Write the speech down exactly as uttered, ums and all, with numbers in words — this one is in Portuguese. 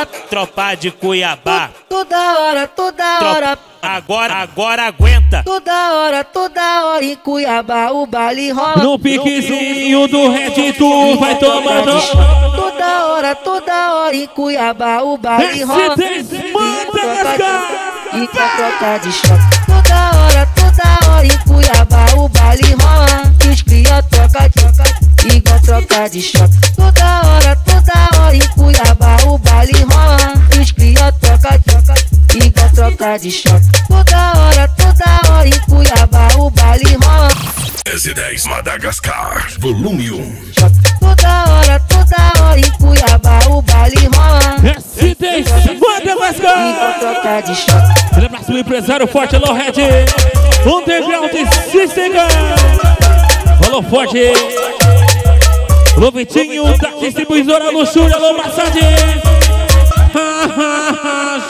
hora, tropa de Cuiabá. Toda hora, toda hora. Agora, agora aguenta. Toda hora, toda hora em Cuiabá o baile rola. No piquezinho do Red tu vai tomando. Toda hora, toda hora em Cuiabá o baile rola. E com a troca de choque. Toda hora, toda hora em Cuiabá o baile rola. E os cria troca, troca, igual troca de choque. Toda hora, toda hora em Cuiabá o baile rola. E os cria troca, troca, igual troca de choque. Toda hora, toda hora em Cuiabá o baile rola. S dez Madagascar, volume um. Toda hora, toda hora em Cuiabá o baile rola. S dez Madagascar. Igual troca de choque. Ele abraço o empresário forte, alô Red Underground System. Falou forte. Alô Vitinho da distribuidora Luxúria, alô Massagem.